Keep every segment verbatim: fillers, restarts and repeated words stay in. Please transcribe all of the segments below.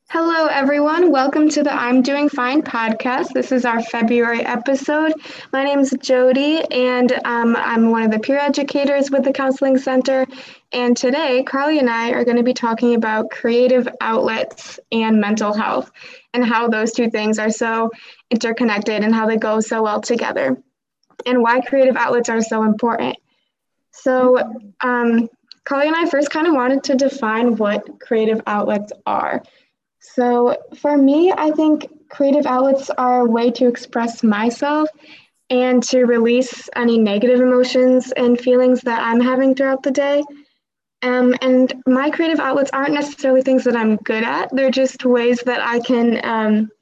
Hello, everyone. Welcome to the I'm Doing Fine podcast. This is our February episode. My name is Jody, and um, I'm one of the peer educators with the Counseling Center. And today, Carly and I are going to be talking about creative outlets and mental health and how those two things are so interconnected and how they go so well together and why creative outlets are so important. So, um, Carly and I first kind of wanted to define what creative outlets are. So for me, I think creative outlets are a way to express myself and to release any negative emotions and feelings that I'm having throughout the day. Um, and my creative outlets aren't necessarily things that I'm good at. They're just ways that I can, um,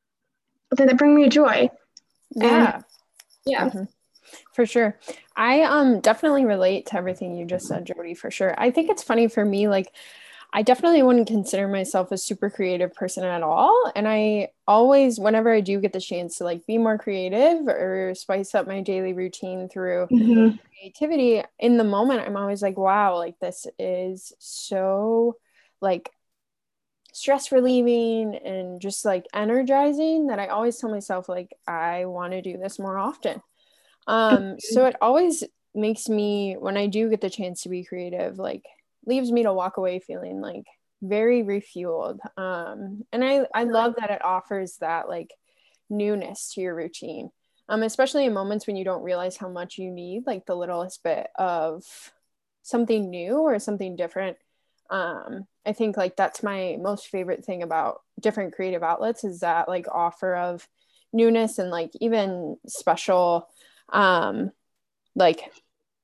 that bring me joy. And Yeah. yeah. Mhm. For sure. I um definitely relate to everything you just said, Jody, for sure. I think it's funny for me, like I definitely wouldn't consider myself a super creative person at all. And I always, whenever I do get the chance to like be more creative or spice up my daily routine through Mm-hmm. creativity, in the moment, I'm always like, wow, like this is so like stress relieving and just like energizing that I always tell myself like I want to do this more often. Um, so it always makes me, when I do get the chance to be creative, like leaves me to walk away feeling like very refueled. Um, and I, I love that it offers that like newness to your routine. Um, especially in moments when you don't realize how much you need like the littlest bit of something new or something different. Um, I think like that's my most favorite thing about different creative outlets is that like offer of newness and like even special um like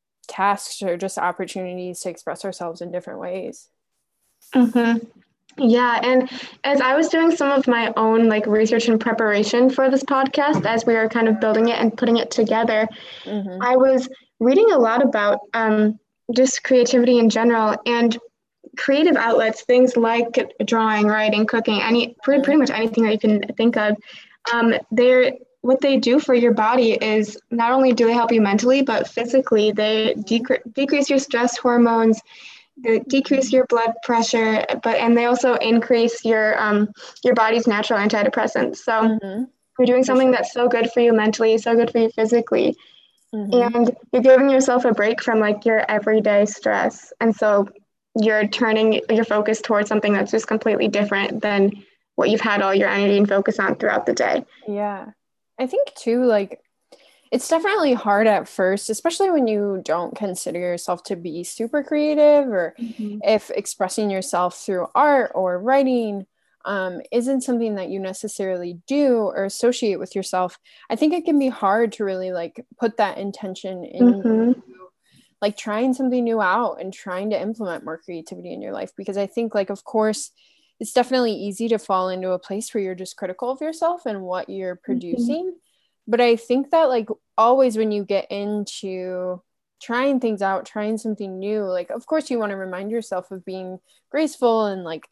tasks or just opportunities to express ourselves in different ways. Mm-hmm. Yeah, and as I was doing some of my own like research and preparation for this podcast, as we were kind of building it and putting it together, Mm-hmm. I was reading a lot about um, just creativity in general and creative outlets, things like drawing, writing, cooking, any pretty, Mm-hmm. pretty much anything that you can think of. Um, they're what they do for your body is not only do they help you mentally, but physically they decre- decrease your stress hormones, they decrease your blood pressure, but and they also increase your um, your body's natural antidepressants. So Mm-hmm. you're doing For something sure. that's so good for you mentally, so good for you physically, Mm-hmm. and you're giving yourself a break from like your everyday stress. And so you're turning your focus towards something that's just completely different than what you've had all your energy and focus on throughout the day. Yeah. I think too, like it's definitely hard at first, especially when you don't consider yourself to be super creative or Mm-hmm. if expressing yourself through art or writing um, isn't something that you necessarily do or associate with yourself. I think it can be hard to really like put that intention in Mm-hmm. like trying something new out and trying to implement more creativity in your life because I think like of course it's definitely easy to fall into a place where you're just critical of yourself and what you're Mm-hmm. producing, but I think that like always when you get into trying things out, trying something new, like of course you want to remind yourself of being graceful and like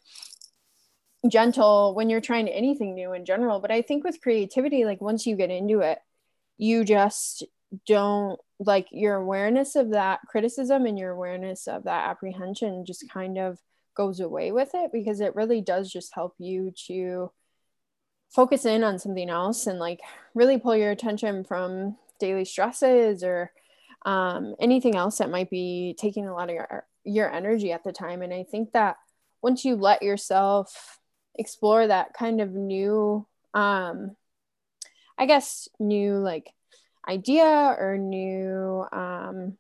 gentle when you're trying anything new in general, but I think with creativity, like once you get into it, you just don't like your awareness of that criticism and your awareness of that apprehension just kind of goes away with it because it really does just help you to focus in on something else and like really pull your attention from daily stresses or um, anything else that might be taking a lot of your your energy at the time. And I think that once you let yourself explore that kind of new um, I guess new like idea or new um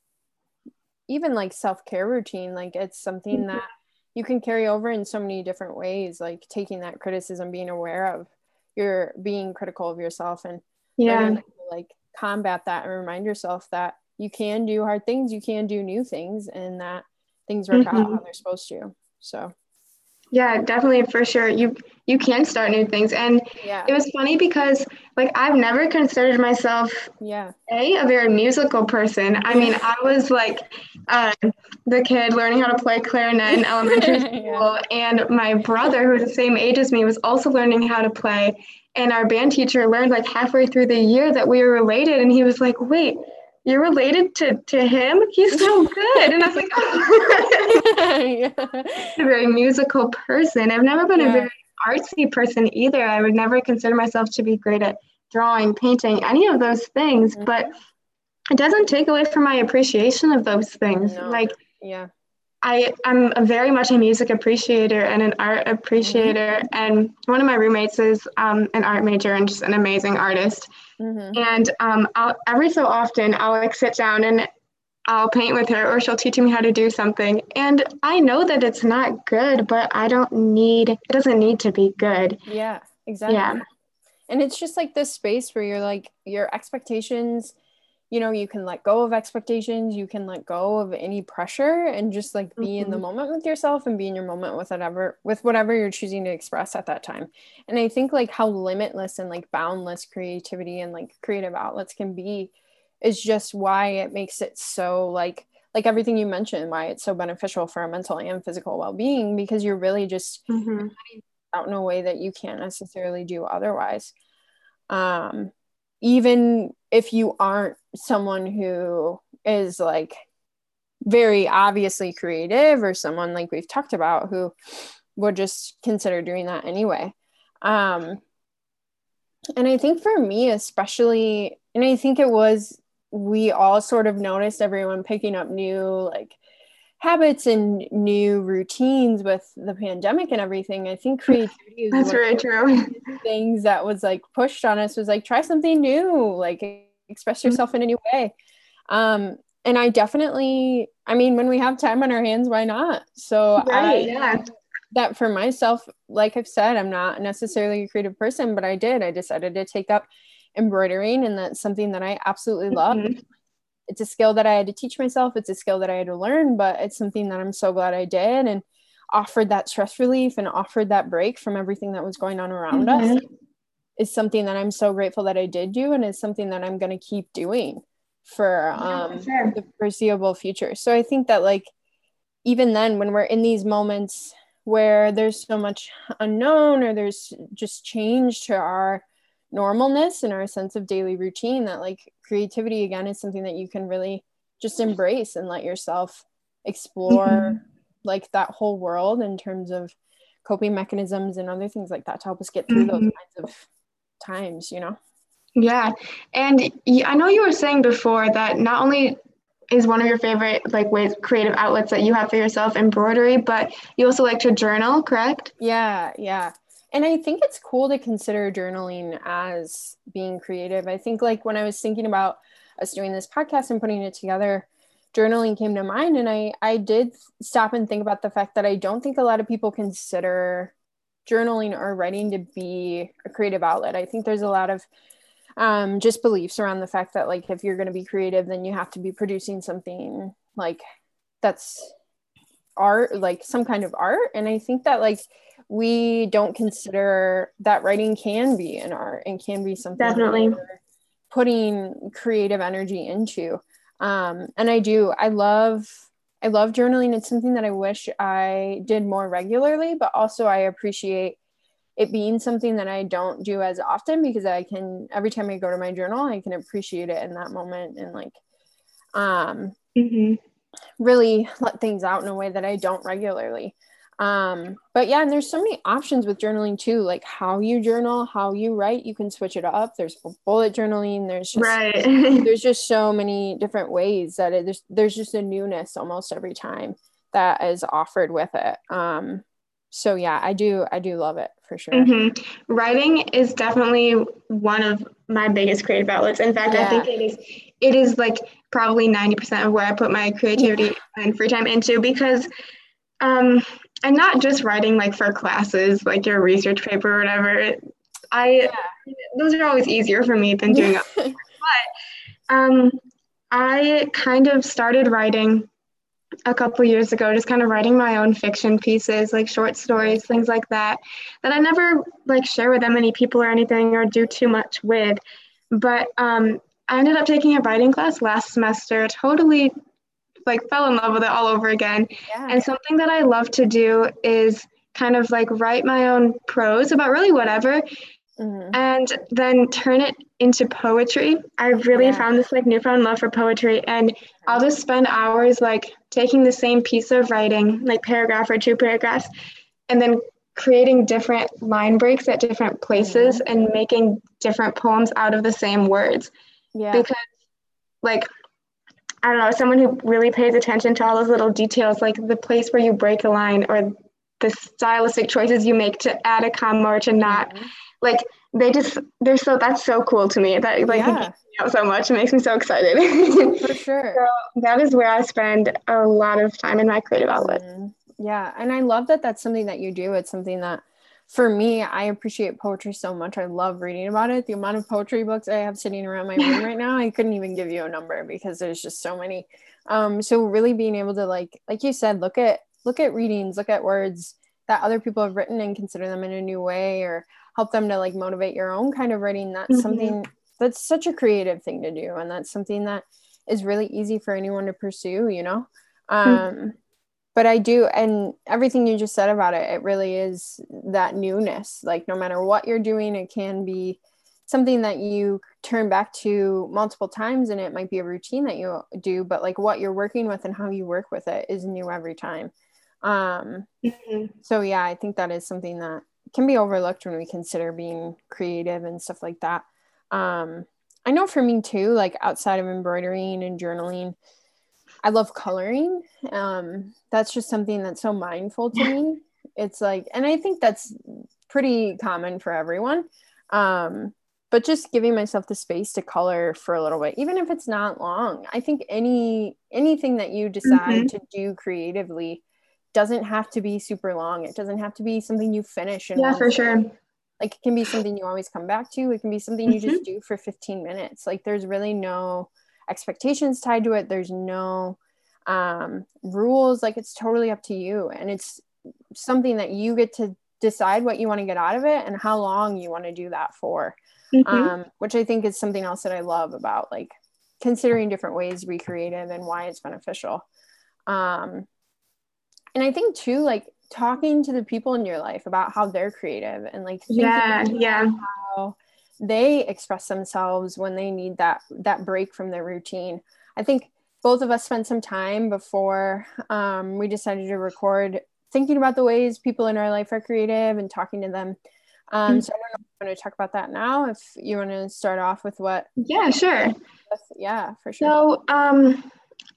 even like self-care routine, like it's something that you can carry over in so many different ways, like taking that criticism, being aware of you're being critical of yourself and learning Yeah. to like combat that and remind yourself that you can do hard things, you can do new things, and that things work out Mm-hmm. how they're supposed to. So Yeah, definitely for sure. You you can start new things. And yeah. it was funny because like I've never considered myself Yeah. a a very musical person. I mean, Yeah. I was like uh, the kid learning how to play clarinet in elementary Yeah. school, and my brother, who was the same age as me, was also learning how to play. And our band teacher learned like halfway through the year that we were related, and he was like, "Wait, you're related to to him? He's so good." And I was like, yeah. a very musical person. I've never been yeah. a very artsy person either. I would never consider myself to be great at drawing, painting, any of those things, mm-hmm. but it doesn't take away from my appreciation of those things. No. Like, yeah. I, I'm a very much a music appreciator and an art appreciator. Mm-hmm. And one of my roommates is um, an art major and just an amazing artist. Mm-hmm. And um, I'll, every so often I'll like sit down and I'll paint with her, or she'll teach me how to do something. And I know that it's not good, but I don't need, it doesn't need to be good. Yeah, exactly. Yeah. And it's just like this space where you're like, your expectations, you know, you can let go of expectations, you can let go of any pressure and just like be mm-hmm. in the moment with yourself and be in your moment with whatever, with whatever you're choosing to express at that time. And I think like how limitless and like boundless creativity and like creative outlets can be is just why it makes it so like, like everything you mentioned, why it's so beneficial for our mental and physical well-being, because you're really just mm-hmm. out in a way that you can't necessarily do otherwise. Um, even if you aren't someone who is like very obviously creative, or someone like we've talked about who would just consider doing that anyway. Um, and I think for me, especially, and I think it was, we all sort of noticed everyone picking up new like habits and new routines with the pandemic and everything. I think creativity is that's very true. Things that was like pushed on us was like, try something new, like express yourself in a new way. Um, and I definitely, I mean, when we have time on our hands, why not? So right, I, yeah. that for myself, like I've said, I'm not necessarily a creative person, but I did, I decided to take up embroidering, and that's something that I absolutely love. Mm-hmm. It's a skill that I had to teach myself. It's a skill that I had to learn, but it's something that I'm so glad I did, and offered that stress relief and offered that break from everything that was going on around mm-hmm. us. Is something that I'm so grateful that I did do, and is something that I'm going to keep doing for um, yeah, sure. the foreseeable future. So I think that like, even then when we're in these moments where there's so much unknown, or there's just change to our normalness and our sense of daily routine, that like creativity again is something that you can really just embrace and let yourself explore mm-hmm. like that whole world in terms of coping mechanisms and other things like that to help us get through mm-hmm. those kinds of times, you know? Yeah. And I know you were saying before that not only is one of your favorite like ways, creative outlets that you have for yourself, embroidery, but you also like to journal, correct? Yeah. Yeah. And I think it's cool to consider journaling as being creative. I think like when I was thinking about us doing this podcast and putting it together, journaling came to mind. And I, I did stop and think about the fact that I don't think a lot of people consider journaling or writing to be a creative outlet. I think there's a lot of um, just beliefs around the fact that like, if you're going to be creative, then you have to be producing something like that's art, like some kind of art. And I think that like, we don't consider that writing can be an art and can be something definitely putting creative energy into. Um, and I do, I love, I love journaling. It's something that I wish I did more regularly, but also I appreciate it being something that I don't do as often, because I can, every time I go to my journal, I can appreciate it in that moment and like, um, mm-hmm. really let things out in a way that I don't regularly. Um, but yeah, and there's so many options with journaling too, like how you journal, how you write, you can switch it up. There's bullet journaling. There's just, right. there's just so many different ways that it, there's, there's just a newness almost every time that is offered with it. Um, so yeah, I do, I do love it for sure. Mm-hmm. Writing is definitely one of my biggest creative outlets. In fact, yeah. I think it is, it is like probably ninety percent of where I put my creativity yeah. and free time into, because, um, and not just writing like for classes, like your research paper or whatever. I yeah. those are always easier for me than doing it. But um, I kind of started writing a couple years ago, just kind of writing my own fiction pieces, like short stories, things like that, that I never like share with that many people or anything or do too much with. But um, I ended up taking a writing class last semester, totally like fell in love with it all over again. Yeah. And something that I love to do is kind of like write my own prose about really whatever. Mm-hmm. and then turn it into poetry. I've really Yeah. found this like newfound love for poetry, and I'll just spend hours like taking the same piece of writing, like paragraph or two paragraphs, and then creating different line breaks at different places Mm-hmm. and making different poems out of the same words. Yeah. Because like I don't know, someone who really pays attention to all those little details, like the place where you break a line or the stylistic choices you make to add a comma or to not, Mm-hmm. like they just they're so that's so cool to me. That like it geeks Yeah, me out so much. It makes me so excited. for So sure. that is where I spend a lot of time in my creative outlet. Mm, yeah, and I love that that's something that you do. It's something that, for me, I appreciate poetry so much. I love reading about it. The amount of poetry books I have sitting around my room right now, I couldn't even give you a number because there's just so many. Um, so really being able to like, like you said, look at look at readings, look at words that other people have written and consider them in a new way, or help them to like motivate your own kind of writing. That's Mm-hmm. something that's such a creative thing to do, and that's something that is really easy for anyone to pursue. You know. Um, but I do, and everything you just said about it, it really is that newness. Like no matter what you're doing, it can be something that you turn back to multiple times, and it might be a routine that you do, but like what you're working with and how you work with it is new every time. Um, Mm-hmm. so yeah, I think that is something that can be overlooked when we consider being creative and stuff like that. Um, I know for me too, like outside of embroidering and journaling, I love coloring. Um, that's just something that's so mindful to me. It's like, and I think that's pretty common for everyone. Um, but just giving myself the space to color for a little bit, even if it's not long. I think any anything that you Mm-hmm. decide to do creatively doesn't have to be super long. It doesn't have to be something you finish in Yeah, one for sure. sitting. Like it can be something you always come back to. It can be something you Mm-hmm. just do for fifteen minutes. Like there's really no expectations tied to it. There's no um, rules. Like it's totally up to you. And it's something that you get to decide what you want to get out of it and how long you want to do that for. Mm-hmm. Um, which I think is something else that I love about like considering different ways to be creative and why it's beneficial. Um, and I think too, like talking to the people in your life about how they're creative and like thinking Yeah, yeah. how they express themselves when they need that that break from their routine. I think both of us spent some time before um, we decided to record thinking about the ways people in our life are creative and talking to them. Um, so I don't know if you want to talk about that now. If you want to start off with what, Yeah, sure. yeah, for sure. So, um,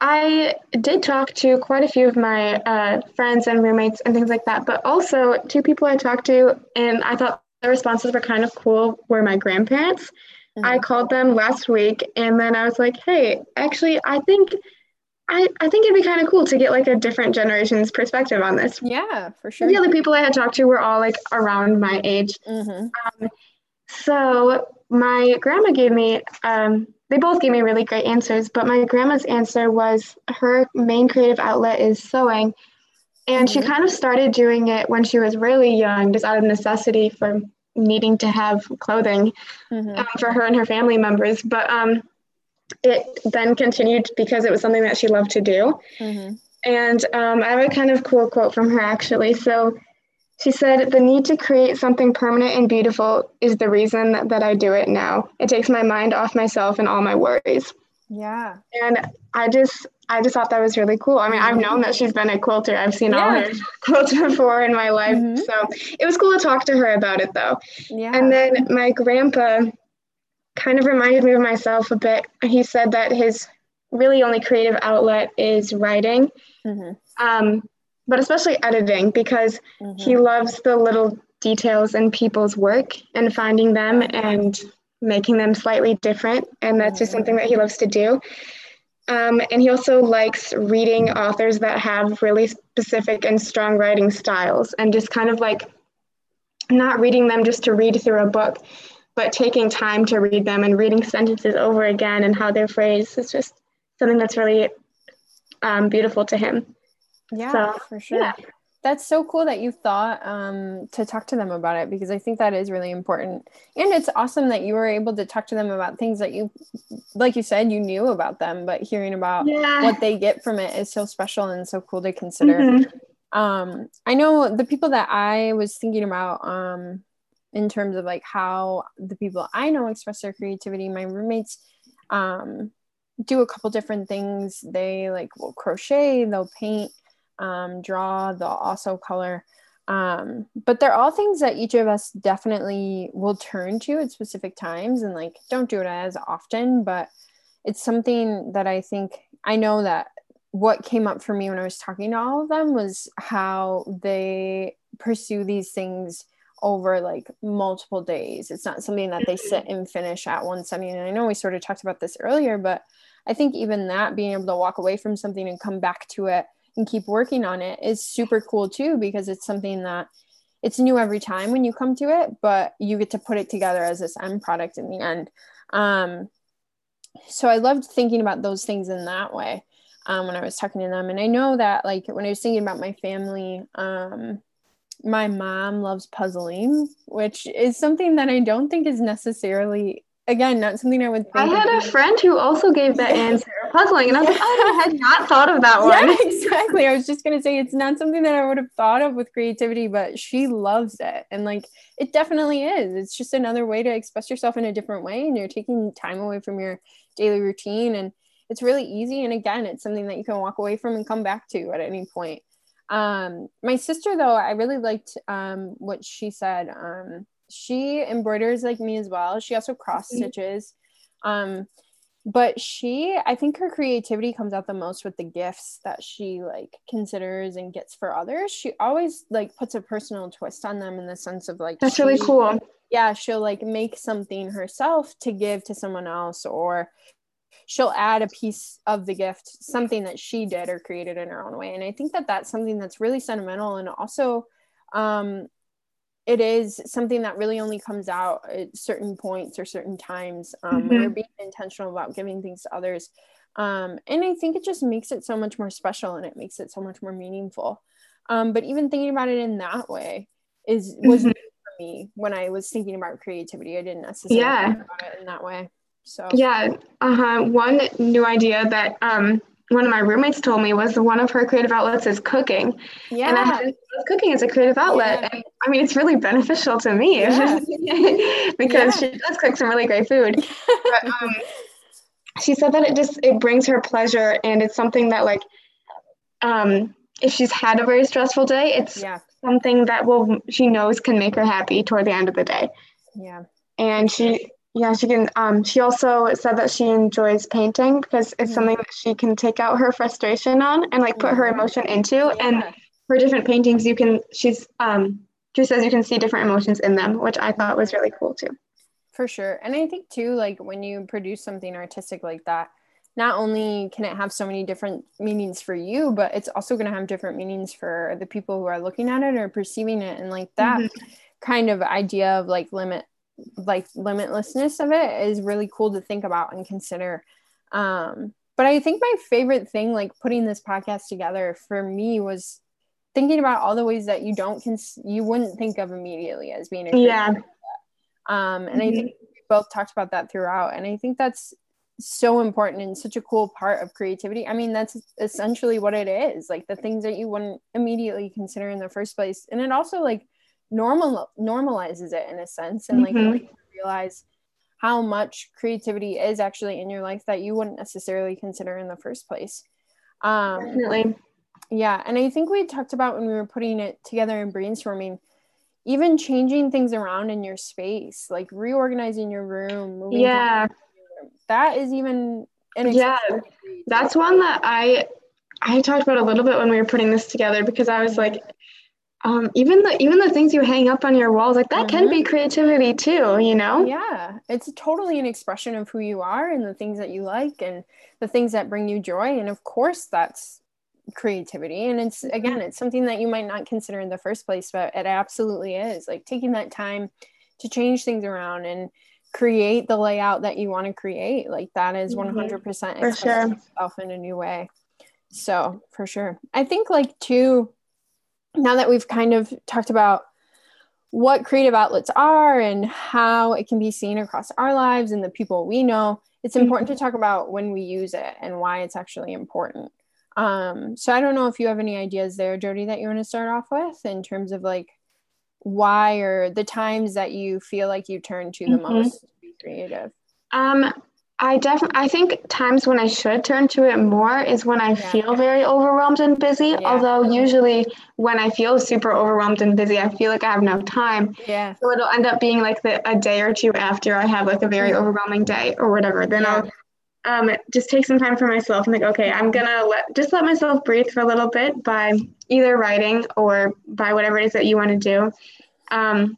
I did talk to quite a few of my uh, friends and roommates and things like that, but also two people I talked to, and I thought their responses were kind of cool, were my grandparents. I Mm-hmm. called them last week, and then I was like, "Hey, actually, I think I, I think it'd be kind of cool to get like a different generation's perspective on this." Yeah, for The sure. other people I had talked to were all like around my age. Mm-hmm. So my grandma gave me, um, they both gave me really great answers, but my grandma's answer was her main creative outlet is sewing. And she Mm-hmm. kind of started doing it when she was really young, just out of necessity for needing to have clothing Mm-hmm. um, for her and her family members. But um, it then continued because it was something that she loved to do. Mm-hmm. And um, I have a kind of cool quote from her actually. So she said, "The need to create something permanent and beautiful is the reason that, that I do it now. It takes my mind off myself and all my worries." Yeah. And I just, I just thought that was really cool. I mean, I've Mm-hmm. known that she's been a quilter. I've seen all Yeah. her quilts before in my life. Mm-hmm. So it was cool to talk to her about it though. And Yeah. then my grandpa kind of reminded me of myself a bit. He said that his really only creative outlet is writing. Mm-hmm. Um, but especially editing because he Mm-hmm. loves the little details in people's work and finding them Yeah. and making them slightly different. And that's just Mm-hmm. something that he loves to do. Um, and he also likes reading authors that have really specific and strong writing styles and just kind of like not reading them just to read through a book, but taking time to read them and reading sentences over again and how they're phrased. It's just something that's really um, beautiful to him. Yeah, So, for sure. yeah. That's so cool that you thought um, to talk to them about it because I think that is really important. And it's awesome that you were able to talk to them about things that you, like you said, you knew about them, but hearing about Yeah. what they get from it is so special and so cool to consider. Mm-hmm. Um, I know the people that I was thinking about, um, in terms of like how the people I know express their creativity. My roommates um, do a couple different things. They like will crochet, they'll paint, um, draw, they'll also color. Um, but they're all things that each of us definitely will turn to at specific times, and like don't do it as often, but it's something that I think I know that what came up for me when I was talking to all of them was how they pursue these things over like multiple days. It's not something that they sit and finish at one setting. And I know we sort of talked about this earlier, but I think even that, being able to walk away from something and come back to it and keep working on it is super cool too, because it's something that it's new every time when you come to it, but you get to put it together as this end product in the end. Um, so I loved thinking about those things in that way um, when I was talking to them. And I know that like when I was thinking about my family, um, my mom loves puzzling, which is something that I don't think is necessarily, again, not something I would think I of. had a friend who also gave that Yeah. answer, puzzling, and I was Yeah. like, oh, I had not thought of that one. Yeah, exactly. I was just going to say it's not something that I would have thought of with creativity, but she loves it. And like, it definitely is. It's just another way to express yourself in a different way. And you're taking time away from your daily routine. And it's really easy. And again, it's something that you can walk away from and come back to at any point. Um, my sister, though, I really liked um, what she said. Um, she embroiders like me as well. She also cross stitches. Um, but she, I think her creativity comes out the most with the gifts that she like considers and gets for others. She always like puts a personal twist on them in the sense of like, That's she, really cool. Yeah, she'll like make something herself to give to someone else, or she'll add a piece of the gift, something that she did or created in her own way. And I think that that's something that's really sentimental. And also, um, it is something that really only comes out at certain points or certain times um, mm-hmm. when you're being intentional about giving things to others. Um, and I think it just makes it so much more special, and it makes it so much more meaningful. Um, but even thinking about it in that way is was mm-hmm. new for me when I was thinking about creativity. I didn't necessarily yeah. think about it in that way. So yeah, uh-huh. One new idea that um, one of my roommates told me was one of her creative outlets is cooking. Yeah. And I had cooking as a creative outlet. Yeah. And I mean, it's really beneficial to me yeah. because yeah. she does cook some really great food. But um, she said that it just, it brings her pleasure, and it's something that like, um, if she's had a very stressful day, it's yeah. something that will, she knows can make her happy toward the end of the day. Yeah. And she, yeah, she can, um, she also said that she enjoys painting because it's mm-hmm. something that she can take out her frustration on and like put mm-hmm. her emotion into. Yeah. And her different paintings, you can, she's, um, she says you can see different emotions in them, which I thought was really cool too. For sure. And I think too, like when you produce something artistic like that, not only can it have so many different meanings for you, but it's also going to have different meanings for the people who are looking at it or perceiving it. And like that mm-hmm. kind of idea of like limit, like limitlessness of it is really cool to think about and consider. Um, but I think my favorite thing, like putting this podcast together for me, was thinking about all the ways that you don't, cons- you wouldn't think of immediately as being a creative. Yeah. Um, and mm-hmm. I think we both talked about that throughout. And I think that's so important and such a cool part of creativity. I mean, that's essentially what it is, like the things that you wouldn't immediately consider in the first place. And it also like normal normalizes it in a sense, and like mm-hmm. realize how much creativity is actually in your life that you wouldn't necessarily consider in the first place. Um, Definitely. Yeah. And I think we talked about when we were putting it together and brainstorming, even changing things around in your space, like reorganizing your room, moving yeah. your room. That is even an yeah. That's one that I I talked about a little bit when we were putting this together, because I was like, um, even the even the things you hang up on your walls, like that mm-hmm. can be creativity too, you know? Yeah, it's totally an expression of who you are and the things that you like and the things that bring you joy. And of course, that's creativity. And it's again, it's something that you might not consider in the first place, but it absolutely is. Like taking that time to change things around and create the layout that you want to create, like that is one hundred percent for expressing sure. yourself in a new way. So for sure, I think like too, now that we've kind of talked about what creative outlets are and how it can be seen across our lives and the people we know, it's important mm-hmm. to talk about when we use it and why it's actually important. Um, so I don't know if you have any ideas there, Jody, that you want to start off with in terms of like why, or the times that you feel like you turn to the Mm-hmm. most to be creative? Um, I definitely, I think times when I should turn to it more is when I Yeah. feel very overwhelmed and busy. Yeah. Although usually when I feel super overwhelmed and busy, I feel like I have no time. Yeah. So it'll end up being like the, a day or two after I have like a very overwhelming day or whatever. Then Yeah. I'll um, just take some time for myself. I'm like, okay, I'm gonna let just let myself breathe for a little bit by either writing or by whatever it is that you want to do. Um,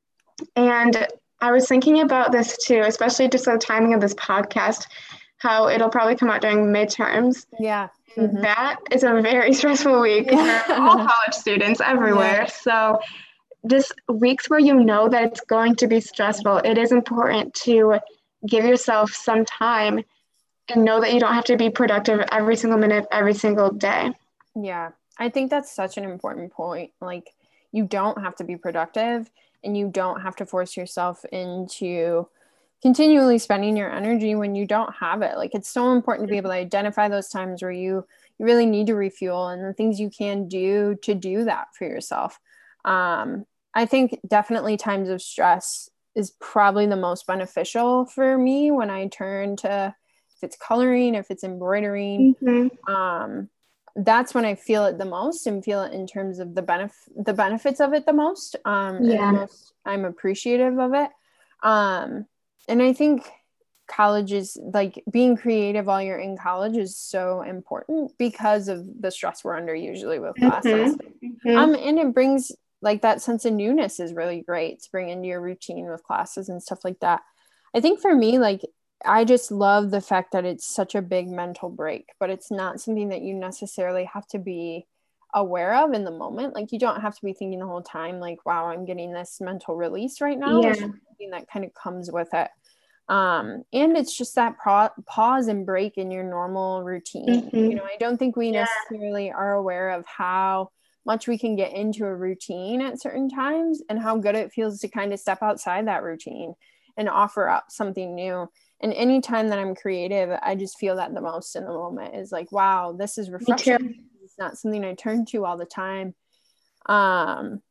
and I was thinking about this too, especially just the timing of this podcast, how it'll probably come out during midterms. Yeah. Mm-hmm. That is a very stressful week yeah. for all college students everywhere. Yeah. So just weeks where you know that it's going to be stressful, it is important to give yourself some time and know that you don't have to be productive every single minute, every single day. Yeah, I think that's such an important point. Like, you don't have to be productive, and you don't have to force yourself into continually spending your energy when you don't have it. Like, it's so important to be able to identify those times where you you really need to refuel, and the things you can do to do that for yourself. Um, I think definitely times of stress is probably the most beneficial for me when I turn to, if it's coloring, if it's embroidering. Mm-hmm. Um, that's when I feel it the most and feel it in terms of the benef- the benefits of it the most. Um, yeah. And the most I'm appreciative of it. Um, and I think college is like being creative while you're in college is so important because of the stress we're under usually with classes. Mm-hmm. Um, and it brings like that sense of newness is really great to bring into your routine with classes and stuff like that. I think for me, like, I just love the fact that it's such a big mental break, but it's not something that you necessarily have to be aware of in the moment. Like, you don't have to be thinking the whole time, like, wow, I'm getting this mental release right now. Yeah. It's something that kind of comes with it. Um, and it's just that pro- pause and break in your normal routine. Mm-hmm. You know, I don't think we yeah. necessarily are aware of how much we can get into a routine at certain times and how good it feels to kind of step outside that routine and offer up something new. And anytime that I'm creative, I just feel that the most in the moment is like, wow, this is refreshing. It's not something I turn to all the time. Um,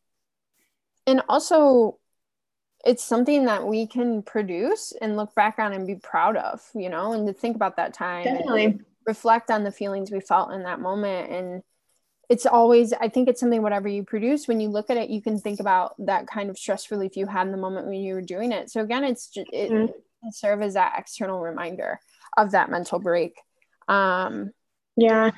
and also, it's something that we can produce and look back on and be proud of, you know, and to think about that time. Definitely. And reflect on the feelings we felt in that moment. And it's always, I think it's something, whatever you produce, when you look at it, you can think about that kind of stress relief you had in the moment when you were doing it. So again, it's just, it mm-hmm. can serve as that external reminder of that mental break. Um, yeah.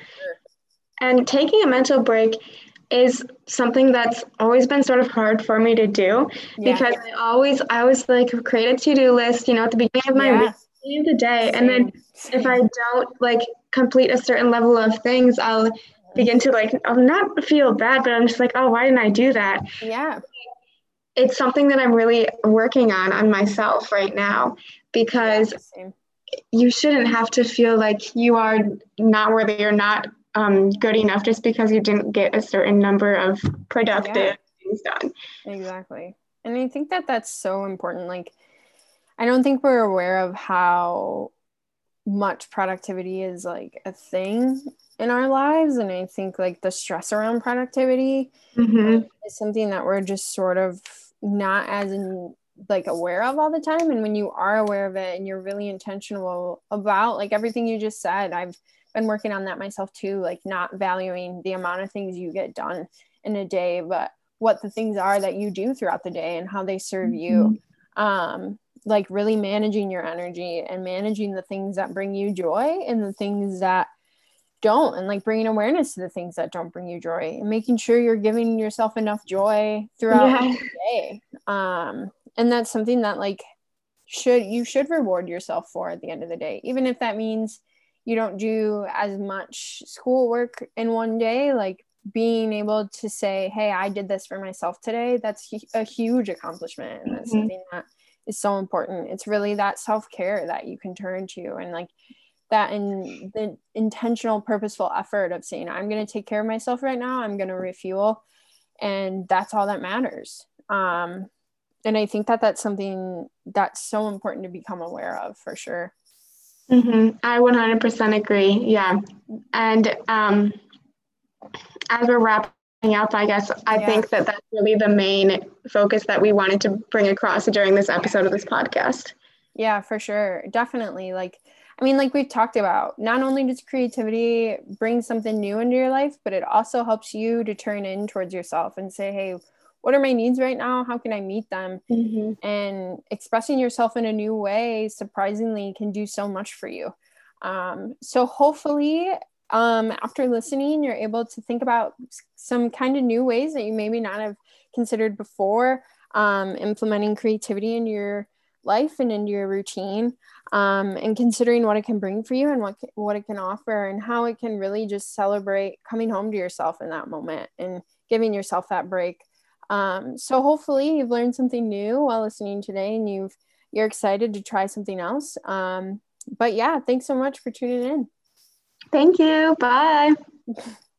And taking a mental break is something that's always been sort of hard for me to do yeah. because I always, I always like create a to-do list, you know, at the beginning of my yeah. week, at the end of the day. Same. And then Same. If I don't like complete a certain level of things, I'll begin to like, I'll not feel bad, but I'm just like, oh, why didn't I do that? Yeah. It's something that I'm really working on, on myself right now, because yeah, you shouldn't have to feel like you are not worthy or not um, good enough just because you didn't get a certain number of productive yeah. things done. Exactly. And I think that that's so important. Like, I don't think we're aware of how much productivity is like a thing in our lives. And I think like the stress around productivity mm-hmm. is something that we're just sort of not as in like aware of all the time. And when you are aware of it and you're really intentional about like everything you just said, I've been working on that myself too, like not valuing the amount of things you get done in a day, but what the things are that you do throughout the day and how they serve mm-hmm. you. Um, like really managing your energy and managing the things that bring you joy and the things that don't, and like bringing awareness to the things that don't bring you joy and making sure you're giving yourself enough joy throughout yeah. the day. Um, and that's something that like should, you should reward yourself for at the end of the day, even if that means you don't do as much schoolwork in one day, like being able to say, hey, I did this for myself today. That's a huge accomplishment. And that's mm-hmm. something that is so important. It's really that self-care that you can turn to, and like that in the intentional, purposeful effort of saying, I'm going to take care of myself right now. I'm going to refuel. And that's all that matters. Um, and I think that that's something that's so important to become aware of for sure. Mm-hmm. I one hundred percent agree. Yeah. And um, as we're wrapping up, I guess. I Yeah. think that that's really the main focus that we wanted to bring across during this episode of this podcast. Yeah, for sure. Definitely. Like, I mean, like we've talked about, not only does creativity bring something new into your life, but it also helps you to turn in towards yourself and say, hey, what are my needs right now? How can I meet them? Mm-hmm. And expressing yourself in a new way, surprisingly, can do so much for you. Um, so hopefully, um, after listening, you're able to think about some kind of new ways that you maybe not have considered before, um, implementing creativity in your life and into your routine, um, and considering what it can bring for you and what what it can offer and how it can really just celebrate coming home to yourself in that moment and giving yourself that break. Um, so hopefully you've learned something new while listening today, and you've you're excited to try something else. Um, but yeah, thanks so much for tuning in. Thank you. Bye.